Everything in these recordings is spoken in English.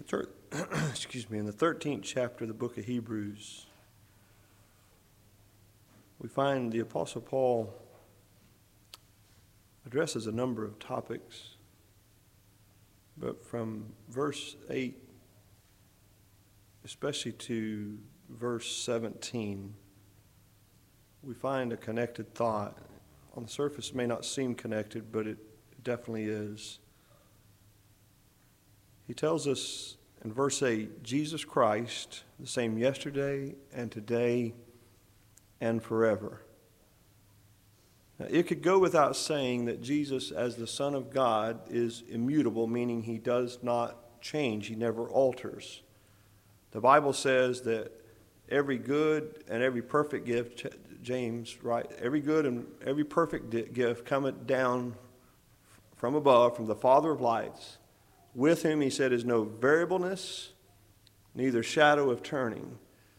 In the 13th chapter of the book of Hebrews, we find the Apostle Paul addresses a number of topics, but from verse 8, especially to verse 17, we find a connected thought. On the surface, it may not seem connected, but it definitely is. He tells us in verse 8, Jesus Christ, the same yesterday and today and forever. Now, it could go without saying that Jesus, as the Son of God, is immutable, meaning he does not change, he never alters. The Bible says that every good and every perfect gift, James, right? Every good and every perfect gift cometh down from above, from the Father of lights, with whom, he said, is no variableness, neither shadow of turning.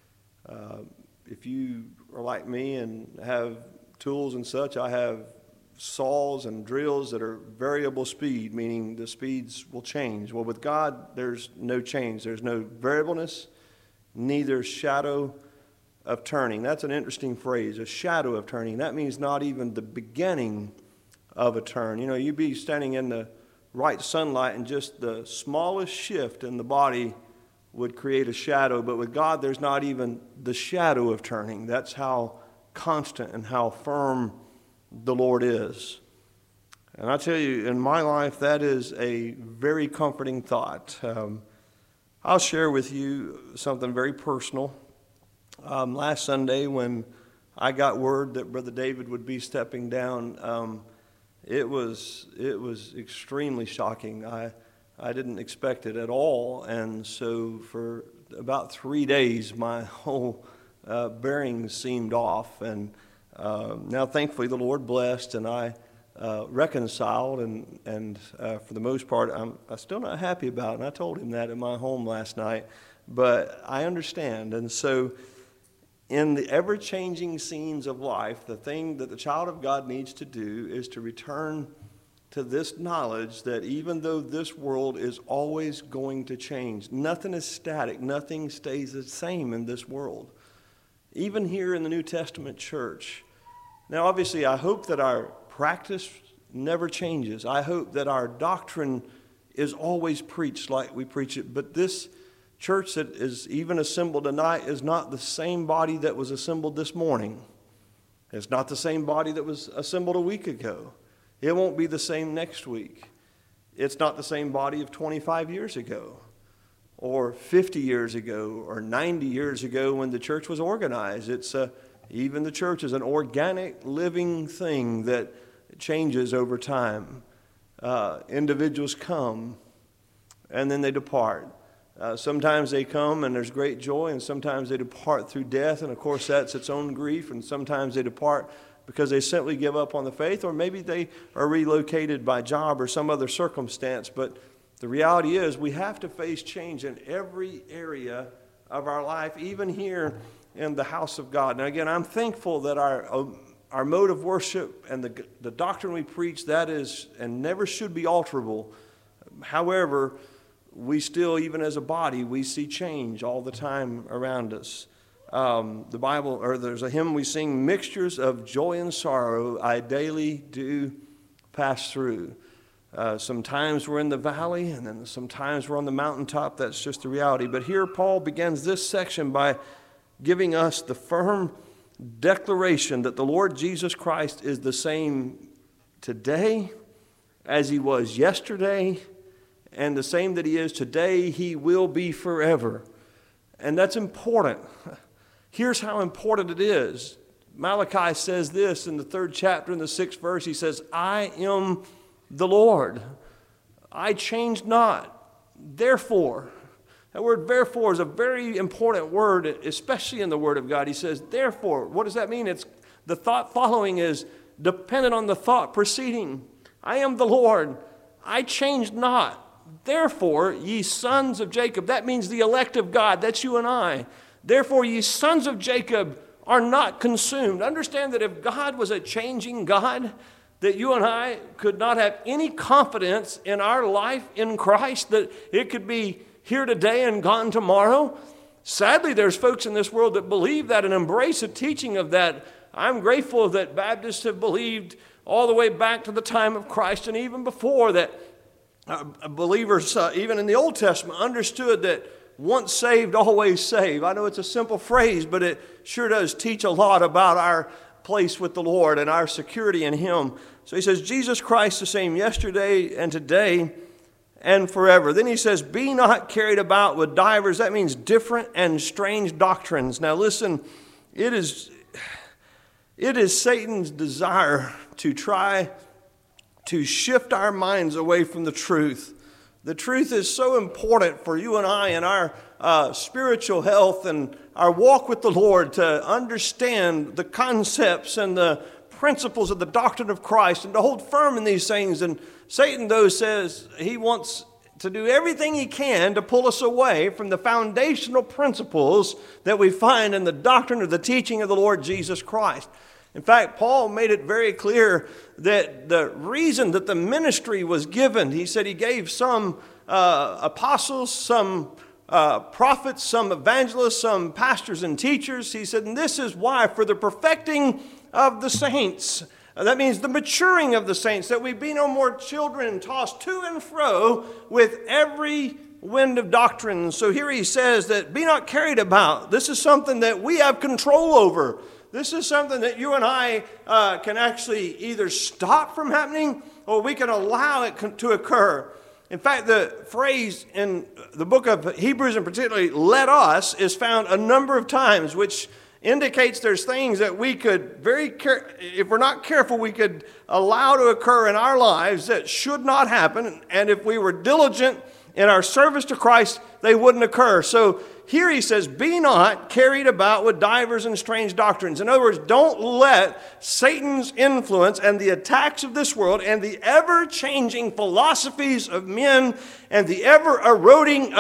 If you are like me and have tools and such, I have saws and drills that are variable speed, meaning the speeds will change. Well, with God, there's no change. There's no variableness, neither shadow of turning. That's an interesting phrase, a shadow of turning. That means not even the beginning of a turn. You know, you'd be standing in the right sunlight and just the smallest shift in the body would create a shadow. But with God, there's not even the shadow of turning. That's how constant and how firm the Lord is. And I tell you, in my life, that is a very comforting thought. I'll share with you something very personal. Last Sunday, when I got word that Brother David would be stepping down, it was extremely shocking. I didn't expect it at all, and so for about 3 days, my whole bearings seemed off. And now, thankfully, the Lord blessed, and I reconciled, and for the most part, I'm still not happy about it. And I told him that in my home last night, but I understand. And so, in the ever-changing scenes of life, the thing that the child of God needs to do is to return to this knowledge that even though this world is always going to change, nothing is static, nothing stays the same in this world. Even here in the New Testament church. Now, obviously, I hope that our practice never changes. I hope that our doctrine is always preached like we preach it, but this church that is even assembled tonight is not the same body that was assembled this morning. It's not the same body that was assembled a week ago. It won't be the same next week. It's not the same body of 25 years ago or 50 years ago or 90 years ago when the church was organized. Even the church is an organic, living thing that changes over time. Individuals come and then they depart. Sometimes they come and there's great joy, and sometimes they depart through death, and of course that's its own grief, and sometimes they depart because they simply give up on the faith, or maybe they are relocated by job or some other circumstance. But the reality is we have to face change in every area of our life, even here in the house of God. Now again, I'm thankful that our mode of worship and the doctrine we preach, that is and never should be alterable. However, we still, even as a body, we see change all the time around us. The Bible, or there's a hymn we sing, mixtures of joy and sorrow I daily do pass through. Sometimes we're in the valley, and then sometimes we're on the mountaintop. That's just the reality. But here Paul begins this section by giving us the firm declaration that the Lord Jesus Christ is the same today as he was yesterday, and the same that he is today, he will be forever. And that's important. Here's how important it is. Malachi says this in the 3rd chapter in the 6th verse. He says, I am the Lord. I change not. Therefore, that word therefore is a very important word, especially in the Word of God. He says, therefore, what does that mean? It's the thought following is dependent on the thought preceding. I am the Lord. I change not. Therefore, ye sons of Jacob, that means the elect of God, that's you and I. Therefore, ye sons of Jacob are not consumed. Understand that if God was a changing God, that you and I could not have any confidence in our life in Christ, that it could be here today and gone tomorrow. Sadly, there's folks in this world that believe that and embrace a teaching of that. I'm grateful that Baptists have believed all the way back to the time of Christ and even before that believers, even in the Old Testament, understood that once saved, always saved. I know it's a simple phrase, but it sure does teach a lot about our place with the Lord and our security in Him. So he says, Jesus Christ the same yesterday and today and forever. Then he says, be not carried about with divers. That means different and strange doctrines. Now listen, it is Satan's desire to try to shift our minds away from the truth. The truth is so important for you and I in our spiritual health and our walk with the Lord to understand the concepts and the principles of the doctrine of Christ and to hold firm in these things. And Satan, though, says he wants to do everything he can to pull us away from the foundational principles that we find in the doctrine or the teaching of the Lord Jesus Christ. In fact, Paul made it very clear that the reason that the ministry was given, he said he gave some apostles, some prophets, some evangelists, some pastors and teachers. He said, and this is why, for the perfecting of the saints. That means the maturing of the saints, that we be no more children tossed to and fro with every wind of doctrine. So here he says that be not carried about. This is something that we have control over. This is something that you and I can actually either stop from happening or we can allow it to occur. In fact, the phrase in the book of Hebrews, and particularly let us, is found a number of times, which indicates there's things that we could if we're not careful, we could allow to occur in our lives that should not happen. And if we were diligent in our service to Christ, they wouldn't occur. So here he says, be not carried about with divers and strange doctrines. In other words, don't let Satan's influence and the attacks of this world and the ever-changing philosophies of men and the ever-eroding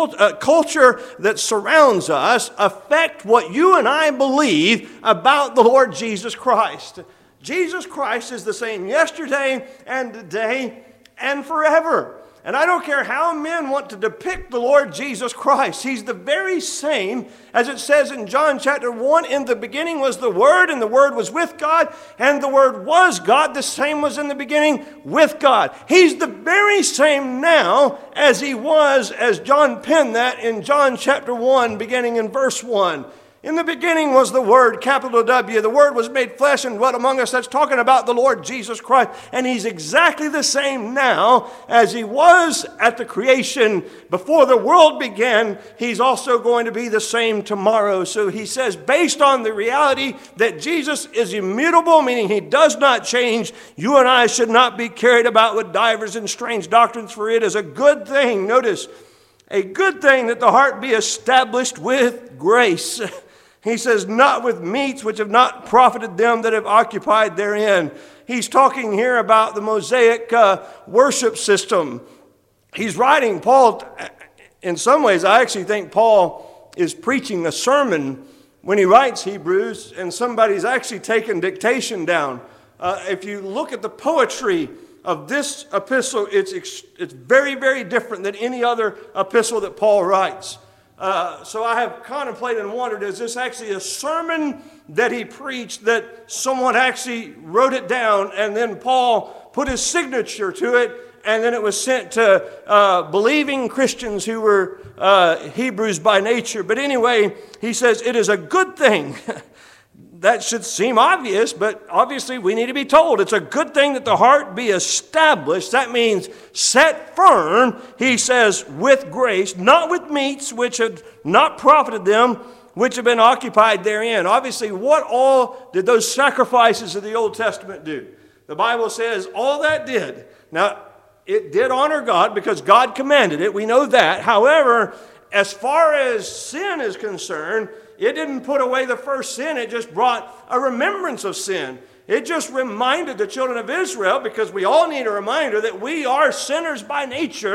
culture that surrounds us affect what you and I believe about the Lord Jesus Christ. Jesus Christ is the same yesterday and today and forever. And I don't care how men want to depict the Lord Jesus Christ. He's the very same, as it says in John chapter 1, in the beginning was the Word, and the Word was with God, and the Word was God. The same was in the beginning with God. He's the very same now as he was, as John penned that in John chapter 1, beginning in verse 1. In the beginning was the Word, capital W. The Word was made flesh and dwelt among us. That's talking about the Lord Jesus Christ. And He's exactly the same now as He was at the creation before the world began. He's also going to be the same tomorrow. So He says, based on the reality that Jesus is immutable, meaning He does not change, you and I should not be carried about with divers and strange doctrines, for it is a good thing. Notice, a good thing that the heart be established with grace. He says, not with meats which have not profited them that have occupied therein. He's talking here about the Mosaic worship system. He's writing, Paul, in some ways, I actually think Paul is preaching a sermon when he writes Hebrews, and somebody's actually taken dictation down. If you look at the poetry of this epistle, it's very, very different than any other epistle that Paul writes. So I have contemplated and wondered, is this actually a sermon that he preached that someone actually wrote it down and then Paul put his signature to it and then it was sent to believing Christians who were Hebrews by nature? But anyway, he says it is a good thing. That should seem obvious, but obviously we need to be told. It's a good thing that the heart be established. That means set firm, he says, with grace, not with meats which have not profited them, which have been occupied therein. Obviously, what all did those sacrifices of the Old Testament do? The Bible says all that did. Now, it did honor God because God commanded it. We know that. However, as far as sin is concerned, it didn't put away the first sin. It just brought a remembrance of sin. It just reminded the children of Israel, because we all need a reminder that we are sinners by nature,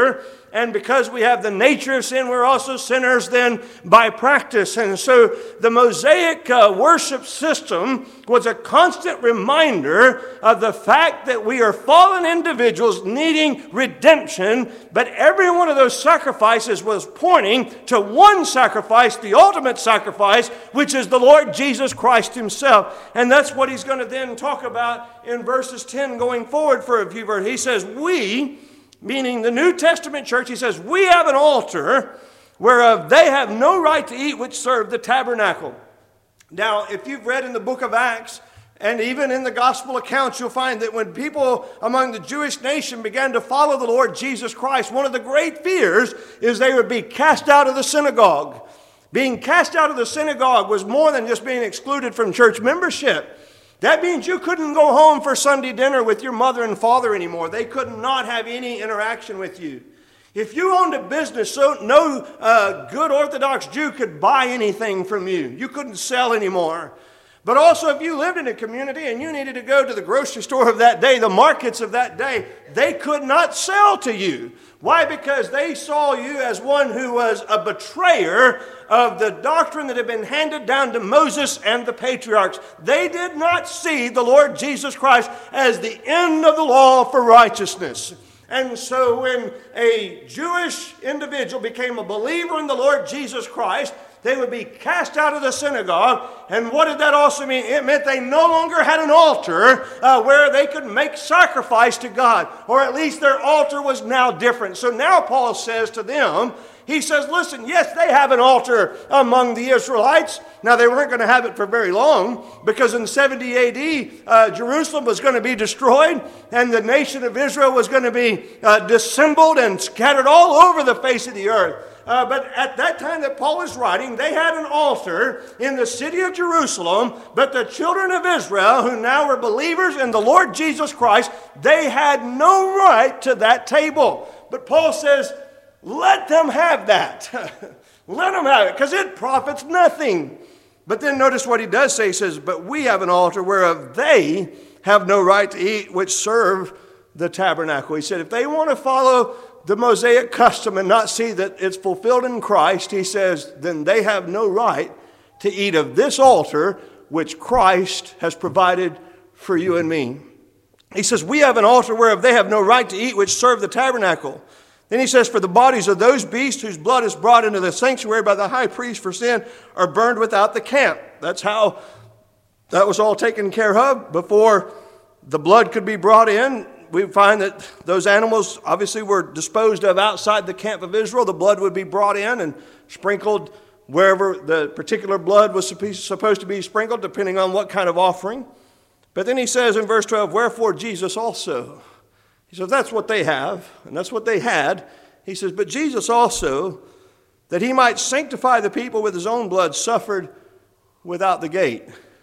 And because we have the nature of sin, we're also sinners then by practice. And so the Mosaic worship system was a constant reminder of the fact that we are fallen individuals needing redemption. But every one of those sacrifices was pointing to one sacrifice, the ultimate sacrifice, which is the Lord Jesus Christ himself. And that's what he's going to then talk about in verses 10 going forward for a few verses. He says, we, meaning the New Testament church, he says, we have an altar whereof they have no right to eat which serve the tabernacle. Now, if you've read in the book of Acts, and even in the gospel accounts, you'll find that when people among the Jewish nation began to follow the Lord Jesus Christ, one of the great fears is they would be cast out of the synagogue. Being cast out of the synagogue was more than just being excluded from church membership. That means you couldn't go home for Sunday dinner with your mother and father anymore. They could not have any interaction with you. If you owned a business, so no good Orthodox Jew could buy anything from you. You couldn't sell anymore. But also if you lived in a community and you needed to go to the grocery store of that day, the markets of that day, they could not sell to you. Why? Because they saw you as one who was a betrayer of the doctrine that had been handed down to Moses and the patriarchs. They did not see the Lord Jesus Christ as the end of the law for righteousness. And so when a Jewish individual became a believer in the Lord Jesus Christ, they would be cast out of the synagogue. And what did that also mean? It meant they no longer had an altar where they could make sacrifice to God. Or at least their altar was now different. So now Paul says to them, he says, listen, yes, they have an altar among the Israelites. Now, they weren't going to have it for very long because in 70 A.D., Jerusalem was going to be destroyed and the nation of Israel was going to be dissembled and scattered all over the face of the earth. But at that time that Paul is writing, they had an altar in the city of Jerusalem, but the children of Israel, who now were believers in the Lord Jesus Christ, they had no right to that table. But Paul says, let them have that. Let them have it, because it profits nothing. But then notice what he does say. He says, but we have an altar whereof they have no right to eat, which serve the tabernacle. He said, if they want to follow the Mosaic custom and not see that it's fulfilled in Christ, he says, then they have no right to eat of this altar which Christ has provided for you and me. He says, we have an altar whereof they have no right to eat, which serve the tabernacle. Then he says, for the bodies of those beasts whose blood is brought into the sanctuary by the high priest for sin are burned without the camp. That's how that was all taken care of before the blood could be brought in. We find that those animals obviously were disposed of outside the camp of Israel. The blood would be brought in and sprinkled wherever the particular blood was supposed to be sprinkled, depending on what kind of offering. But then he says in verse 12, wherefore Jesus also. He says that's what they have, and that's what they had. He says, but Jesus also, that he might sanctify the people with his own blood, suffered without the gate.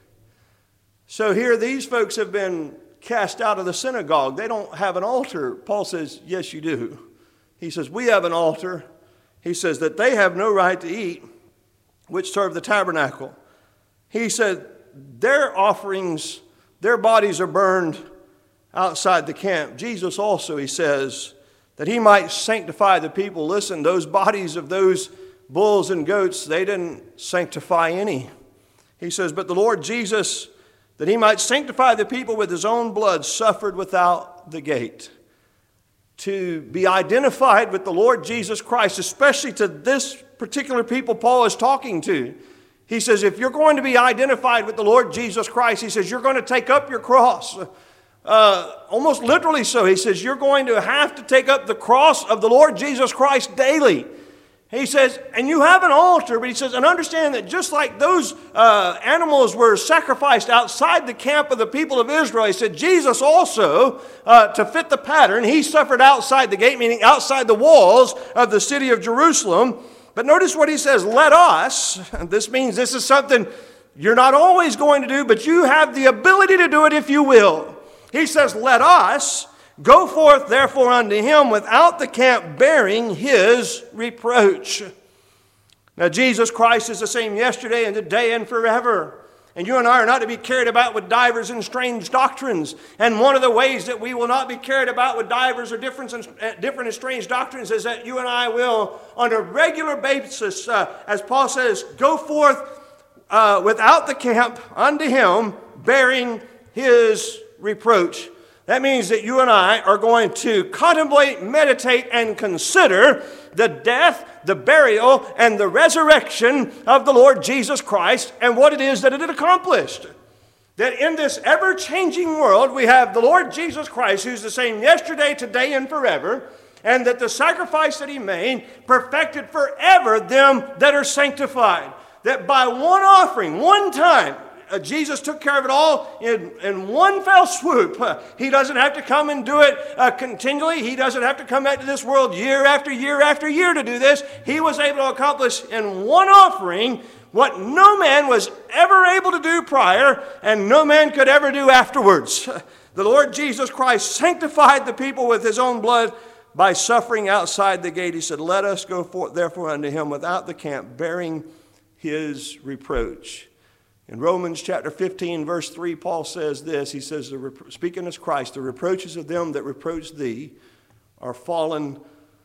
So here these folks have been cast out of the synagogue. They don't have an altar. Paul says, yes, you do. He says, we have an altar. He says that they have no right to eat, which serve the tabernacle. He said their offerings, their bodies are burned outside the camp. Jesus also, he says, that he might sanctify the people. Listen, those bodies of those bulls and goats, they didn't sanctify any. He says, but the Lord Jesus, that he might sanctify the people with his own blood, suffered without the gate. To be identified with the Lord Jesus Christ, especially to this particular people Paul is talking to. He says, if you're going to be identified with the Lord Jesus Christ, he says, you're going to take up your cross. Almost literally so. He says, you're going to have to take up the cross of the Lord Jesus Christ daily. He says, and you have an altar, but he says, and understand that just like those animals were sacrificed outside the camp of the people of Israel, he said, Jesus also, to fit the pattern, he suffered outside the gate, meaning outside the walls of the city of Jerusalem. But notice what he says, let us, this means this is something you're not always going to do, but you have the ability to do it if you will. He says, let us go forth therefore unto him without the camp, bearing his reproach. Now Jesus Christ is the same yesterday and today and forever. And you and I are not to be carried about with divers and strange doctrines. And one of the ways that we will not be carried about with divers or different and strange doctrines is that you and I will, on a regular basis, as Paul says, go forth without the camp unto him, bearing his reproach. That means that you and I are going to contemplate, meditate, and consider the death, the burial, and the resurrection of the Lord Jesus Christ and what it is that it had accomplished. That in this ever-changing world, we have the Lord Jesus Christ, who's the same yesterday, today, and forever, and that the sacrifice that he made perfected forever them that are sanctified. That by one offering, one time, Jesus took care of it all in one fell swoop. He doesn't have to come and do it continually. He doesn't have to come back to this world year after year after year to do this. He was able to accomplish in one offering what no man was ever able to do prior and no man could ever do afterwards. The Lord Jesus Christ sanctified the people with his own blood by suffering outside the gate. He said, let us go forth therefore unto him without the camp, bearing his reproach. In Romans chapter 15, verse 3, Paul says this. He says, speaking as Christ, the reproaches of them that reproach thee are fallen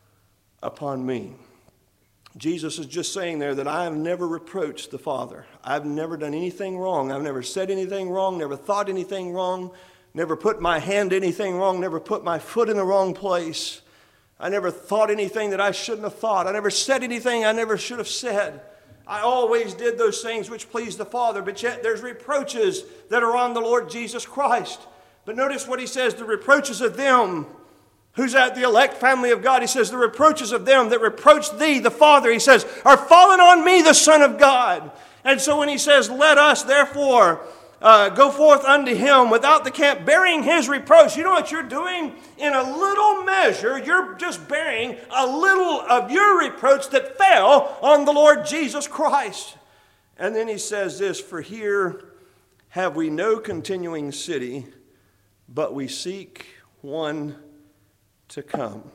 upon me. Jesus is just saying there that I have never reproached the Father. I've never done anything wrong. I've never said anything wrong, never thought anything wrong, never put my hand to anything wrong, never put my foot in the wrong place. I never thought anything that I shouldn't have thought. I never said anything I never should have said. I always did those things which pleased the Father, but yet there's reproaches that are on the Lord Jesus Christ. But notice what he says, the reproaches of them, who's at the elect family of God. He says, the reproaches of them that reproach thee, the Father, he says, are fallen on me, the Son of God. And so when he says, let us therefore go forth unto him without the camp, bearing his reproach. You know what you're doing? In a little measure, you're just bearing a little of your reproach that fell on the Lord Jesus Christ. And then he says this, for here have we no continuing city, but we seek one to come.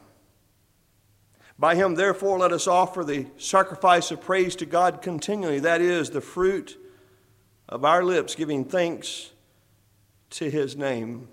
By him, therefore, let us offer the sacrifice of praise to God continually. That is the fruit of our lips, giving thanks to his name.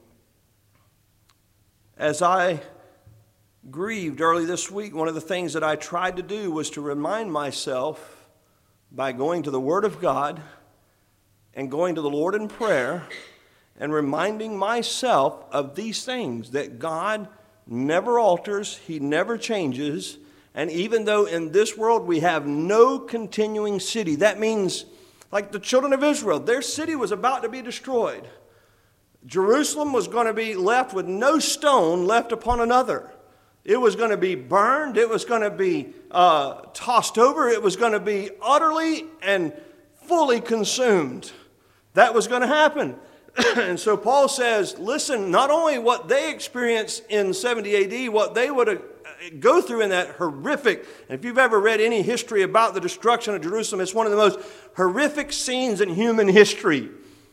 As I grieved early this week, one of the things that I tried to do was to remind myself by going to the Word of God and going to the Lord in prayer and reminding myself of these things, that God never alters, he never changes, and even though in this world we have no continuing city, that means like the children of Israel, their city was about to be destroyed. Jerusalem was going to be left with no stone left upon another. It was going to be burned. It was going to be tossed over. It was going to be utterly and fully consumed. That was going to happen. And so Paul says, listen, not only what they experienced in 70 AD, what they would go through in that horrific, and if you've ever read any history about the destruction of Jerusalem, it's one of the most horrific scenes in human history.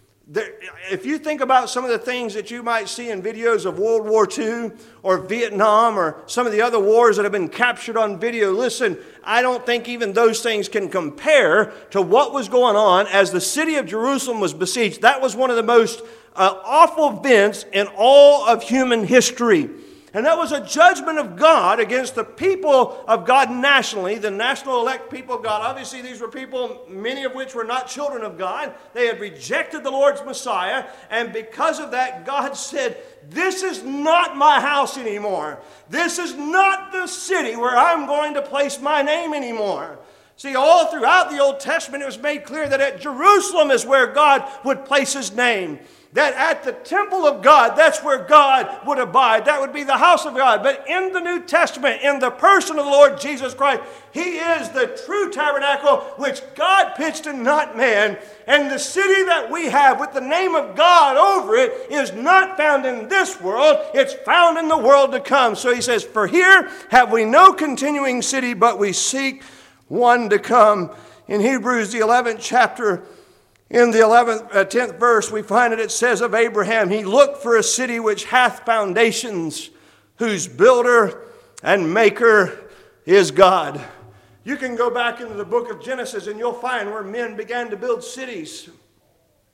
If you think about some of the things that you might see in videos of World War II or Vietnam or some of the other wars that have been captured on video, listen, I don't think even those things can compare to what was going on as the city of Jerusalem was besieged. That was one of the most awful events in all of human history. And that was a judgment of God against the people of God nationally, the national elect people of God. Obviously, these were people, many of which were not children of God. They had rejected the Lord's Messiah. And because of that, God said, this is not my house anymore. This is not the city where I'm going to place my name anymore. See, all throughout the Old Testament, it was made clear that at Jerusalem is where God would place his name. That at the temple of God, that's where God would abide. That would be the house of God. But in the New Testament, in the person of the Lord Jesus Christ, he is the true tabernacle which God pitched and not man. And the city that we have with the name of God over it is not found in this world. It's found in the world to come. So he says, for here have we no continuing city, but we seek one to come. In Hebrews, the 11th chapter, in the 10th verse, we find it says of Abraham, he looked for a city which hath foundations, whose builder and maker is God. You can go back into the book of Genesis and you'll find where men began to build cities.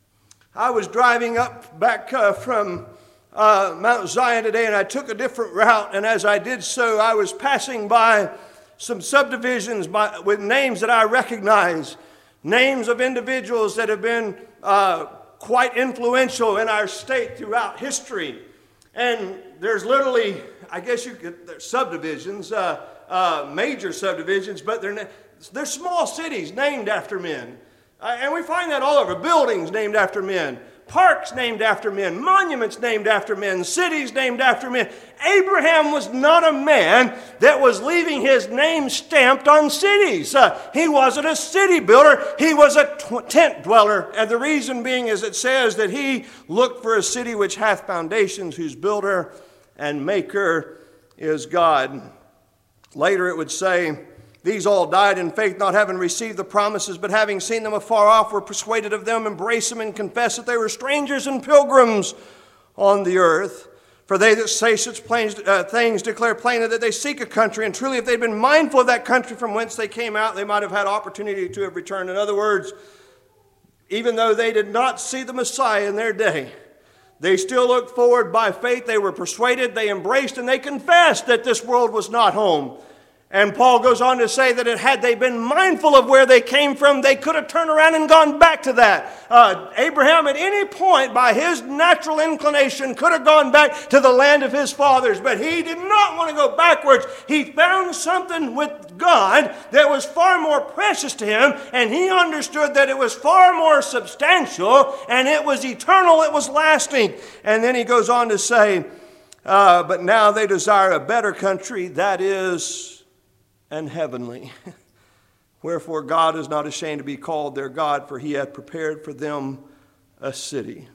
I was driving up back from Mount Zion today, and I took a different route, and as I did so, I was passing by some subdivisions with names that I recognize, names of individuals that have been quite influential in our state throughout history. And there's literally, I guess there's subdivisions, major subdivisions, but they're small cities named after men. And we find that all over. Buildings named after men. Parks named after men. Monuments named after men. Cities named after men. Abraham was not a man that was leaving his name stamped on cities. He wasn't a city builder. He was a tent dweller. And the reason being is it says that he looked for a city which hath foundations, whose builder and maker is God. Later it would say, these all died in faith, not having received the promises, but having seen them afar off, were persuaded of them, embraced them, and confessed that they were strangers and pilgrims on the earth. For they that say such things declare plainly that they seek a country, and truly if they'd been mindful of that country from whence they came out, they might have had opportunity to have returned. In other words, even though they did not see the Messiah in their day, they still looked forward by faith. They were persuaded, they embraced, and they confessed that this world was not home. And Paul goes on to say that had they been mindful of where they came from, they could have turned around and gone back to that. Abraham at any point, by his natural inclination, could have gone back to the land of his fathers. But he did not want to go backwards. He found something with God that was far more precious to him. And he understood that it was far more substantial. And it was eternal. It was lasting. And then he goes on to say, but now they desire a better country, that is, and heavenly. Wherefore God is not ashamed to be called their God, for he hath prepared for them a city.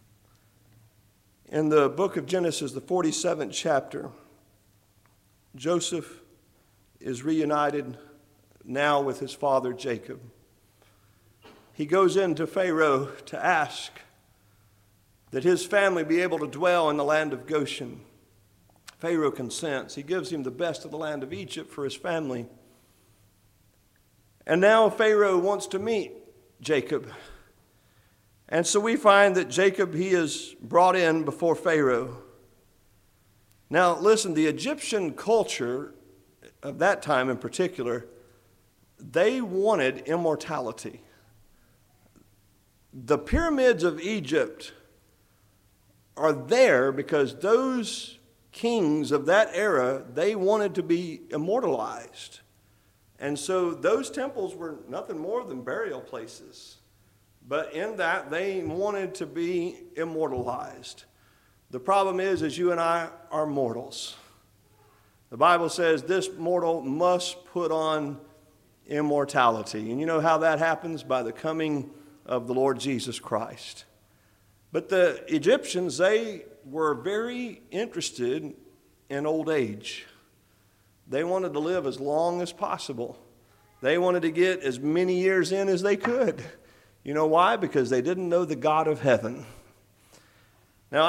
In the book of Genesis, the 47th chapter, Joseph is reunited now with his father Jacob. He goes into Pharaoh to ask that his family be able to dwell in the land of Goshen. Pharaoh consents. He gives him the best of the land of Egypt for his family. And now Pharaoh wants to meet Jacob. And so we find that Jacob, he is brought in before Pharaoh. Now listen, the Egyptian culture of that time in particular, they wanted immortality. The pyramids of Egypt are there because those kings of that era, they wanted to be immortalized. And so those temples were nothing more than burial places. But in that, they wanted to be immortalized. The problem is you and I are mortals. The Bible says this mortal must put on immortality. And you know how that happens? By the coming of the Lord Jesus Christ. But the Egyptians, they were very interested in old age. They wanted to live as long as possible. They wanted to get as many years in as they could. You know why? Because they didn't know the God of heaven. Now,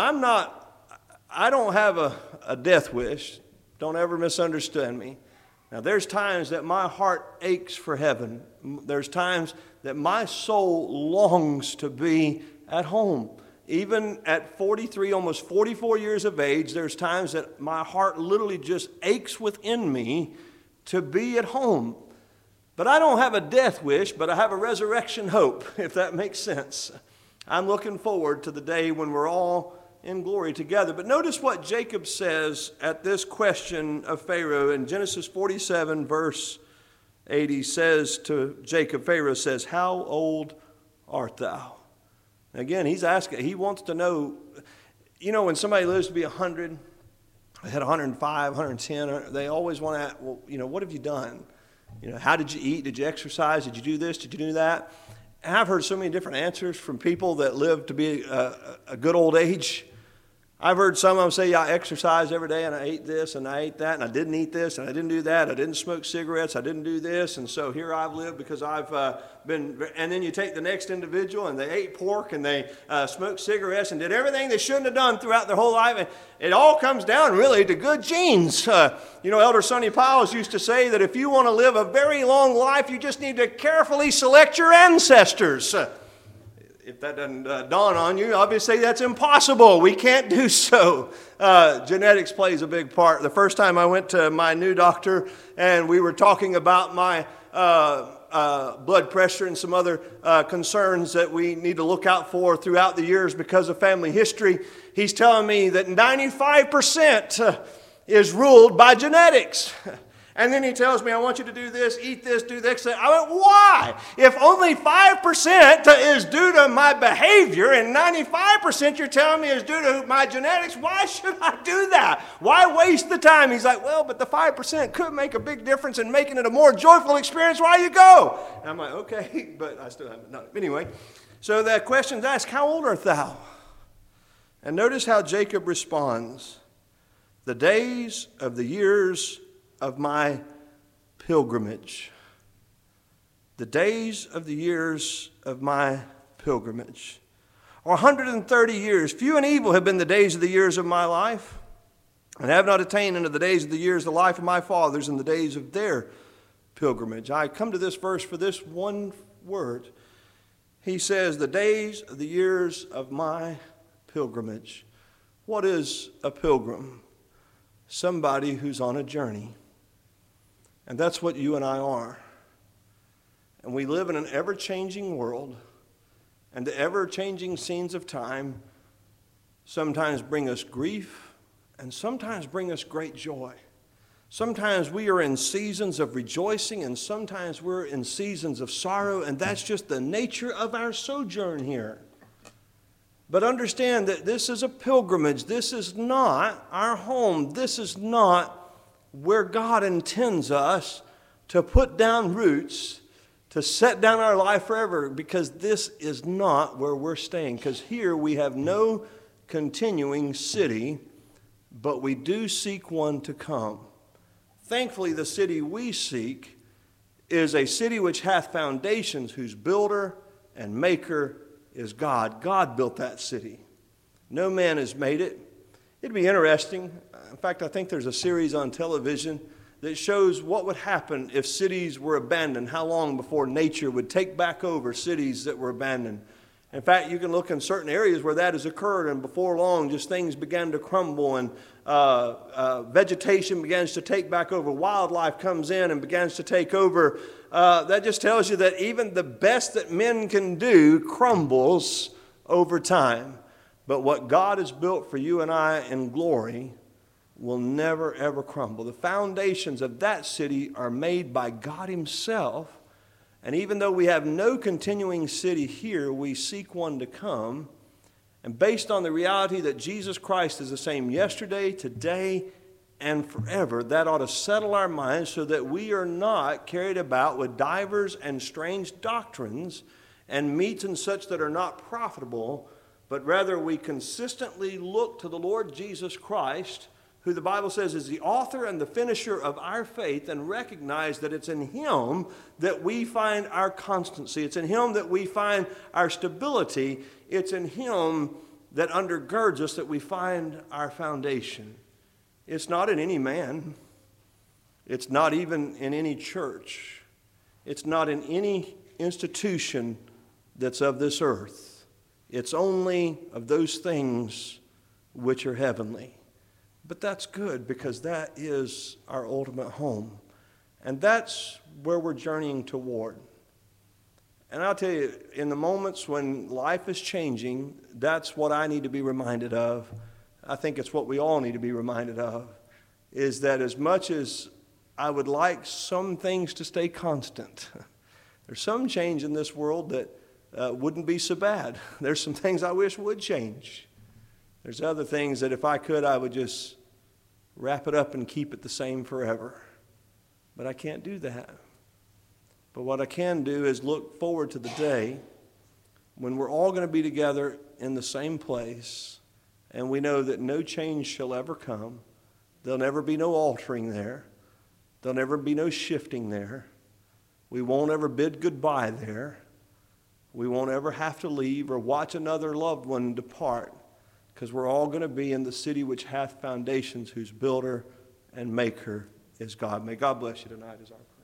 I don't have a death wish. Don't ever misunderstand me. Now, there's times that my heart aches for heaven. There's times that my soul longs to be at home. Even at 43, almost 44 years of age, there's times that my heart literally just aches within me to be at home. But I don't have a death wish, but I have a resurrection hope, if that makes sense. I'm looking forward to the day when we're all in glory together. But notice what Jacob says at this question of Pharaoh. In Genesis 47, verse 8, he says to Jacob, Pharaoh says, "How old art thou?" Again, he's asking, he wants to know, you know, when somebody lives to be 100, they had 105, 110, they always want to ask, well, you know, what have you done? You know, how did you eat? Did you exercise? Did you do this? Did you do that? And I've heard so many different answers from people that live to be a good old age. I've heard some of them say, yeah, I exercised every day and I ate this and I ate that and I didn't eat this and I didn't do that. I didn't smoke cigarettes. I didn't do this. And so here I've lived because I've been, and then you take the next individual and they ate pork and they smoked cigarettes and did everything they shouldn't have done throughout their whole life. And it all comes down really to good genes. You know, Elder Sonny Piles used to say that if you want to live a very long life, you just need to carefully select your ancestors. if that doesn't dawn on you, obviously that's impossible. We can't do so. Genetics plays a big part. The first time I went to my new doctor and we were talking about my blood pressure and some other concerns that we need to look out for throughout the years because of family history, he's telling me that 95% is ruled by genetics. And then he tells me, I want you to do this, eat this, do this. I went, why? If only 5% is due to my behavior and 95% you're telling me is due to my genetics, why should I do that? Why waste the time? He's like, well, but the 5% could make a big difference in making it a more joyful experience while you go. And I'm like, okay, but I still haven't done it. Anyway, so the question's asked, how old art thou? And notice how Jacob responds. The days of the years of my pilgrimage. The days of the years of my pilgrimage. Or 130 years. Few and evil have been the days of the years of my life, and have not attained unto the days of the years of the life of my fathers in the days of their pilgrimage. I come to this verse for this one word. He says, the days of the years of my pilgrimage. What is a pilgrim? Somebody who's on a journey. And that's what you and I are. And we live in an ever-changing world, and the ever-changing scenes of time sometimes bring us grief and sometimes bring us great joy. Sometimes we are in seasons of rejoicing and sometimes we're in seasons of sorrow, and that's just the nature of our sojourn here. But understand that this is a pilgrimage. This is not our home. This is not where God intends us to put down roots, to set down our life forever, because this is not where we're staying. Because here we have no continuing city, but we do seek one to come. Thankfully, the city we seek is a city which hath foundations, whose builder and maker is God. God built that city. No man has made it. It'd be interesting. In fact, I think there's a series on television that shows what would happen if cities were abandoned, how long before nature would take back over cities that were abandoned. In fact, you can look in certain areas where that has occurred, and before long, just things began to crumble, and vegetation begins to take back over. Wildlife comes in and begins to take over. That just tells you that even the best that men can do crumbles over time. But what God has built for you and I in glory will never, ever crumble. The foundations of that city are made by God Himself. And even though we have no continuing city here, we seek one to come. And based on the reality that Jesus Christ is the same yesterday, today, and forever, that ought to settle our minds so that we are not carried about with divers and strange doctrines and meats and such that are not profitable, but rather we consistently look to the Lord Jesus Christ, who the Bible says is the author and the finisher of our faith, and recognize that it's in Him that we find our constancy. It's in Him that we find our stability. It's in Him that undergirds us that we find our foundation. It's not in any man. It's not even in any church. It's not in any institution that's of this earth. It's only of those things which are heavenly. But that's good, because that is our ultimate home. And that's where we're journeying toward. And I'll tell you, in the moments when life is changing, that's what I need to be reminded of. I think it's what we all need to be reminded of, is that as much as I would like some things to stay constant, there's some change in this world that wouldn't be so bad. There's some things I wish would change. There's other things that if I could, I would just wrap it up and keep it the same forever. But I can't do that. But what I can do is look forward to the day when we're all going to be together in the same place, and we know that no change shall ever come. There'll never be no altering there. There'll never be no shifting there. We won't ever bid goodbye there. We won't ever have to leave or watch another loved one depart, because we're all going to be in the city which hath foundations, whose builder and maker is God. May God bless you tonight as our